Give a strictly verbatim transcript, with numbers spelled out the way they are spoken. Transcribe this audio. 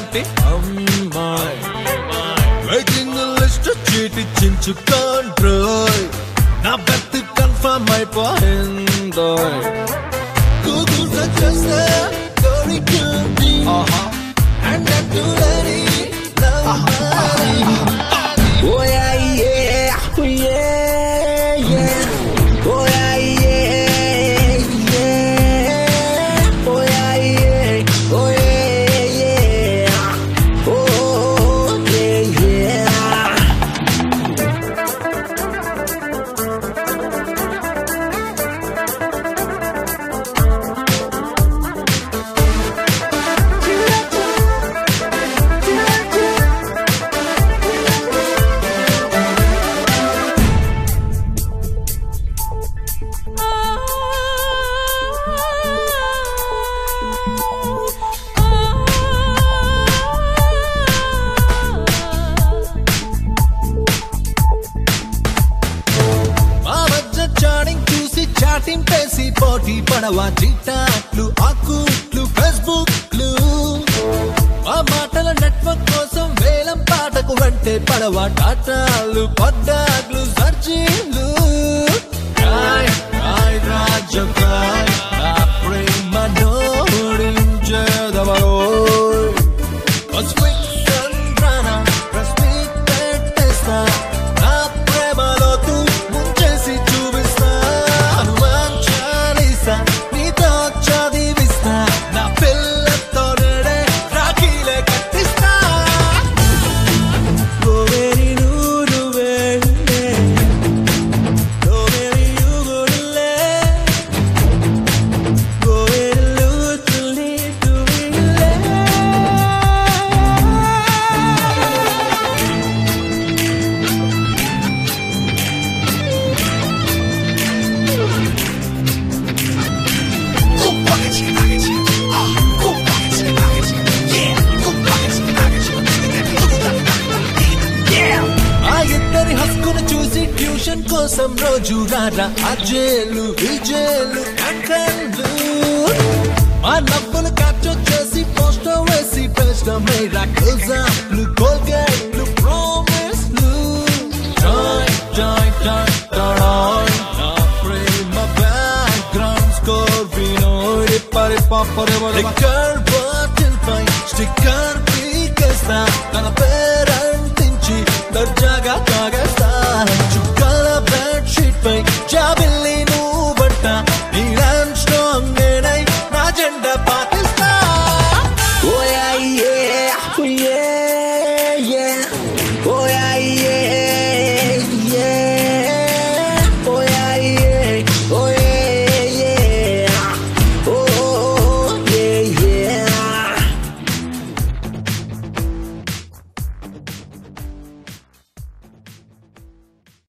లాంటి అమ్మాయి waiting list చీటి చించుకోండ్రోయ్ నా బెత్ కన్ఫర్మ్ అయిపోయిందో గూగుల్ సెర్చ్ చేస్తే కోరికుంది అండ్ టు లెరీ లవ్ ఓ యా యా యా యా ఓ యా యా యా ఓ యా యా ఓ యా యా ఓ యా చాటింగ్ పేసి పోటీ పడవా చిట్టాట్లు ఆకుట్లు ఫేస్బుక్లు ఆ మాటల నెట్వర్క్ కోసం వేలం పాటకు వెంటే పడవా టాటాలు పడ్డాగ్లు సర్జీలు రాజకాయ్ నా ప్రేమ నోడించేదవరో సంద్రాన ప్రశ్నిక్ పెట్టేస్తా నా ప్రేమలో తూ ముంచేసి చూపిస్తా నీతో చదివిస్తా నా పిల్లతో నేడే రాఖీలే కట్టిస్తా గోవేరి నువ్వే గోవేరి యుగులే గోవేరి లుతులి తువిలే ఆ ఇద్దరి హక్కును చూసి ట్యూషన్ కోసం రోజు రారా అజేలు విజేలు కంకన్లు ఆ నవ్వులు క్యాప్చర్ చేసి పోస్టర్ వేసి పేస్టమేరా క్లోజప్లు కోల్గేట్లు ప్రామిస్లు జాయ్ జాయ్ జాయ్ జాయ్ నా ప్రేమ బ్యాక్గ్రౌండ్ స్కోర్ వినోడి పరి పాపరే లిక్కర్ బాటిల్ పై స్టిక్కర్ పీకేస్తా తన పేరంటించి దర్జాగా తాగేస్తా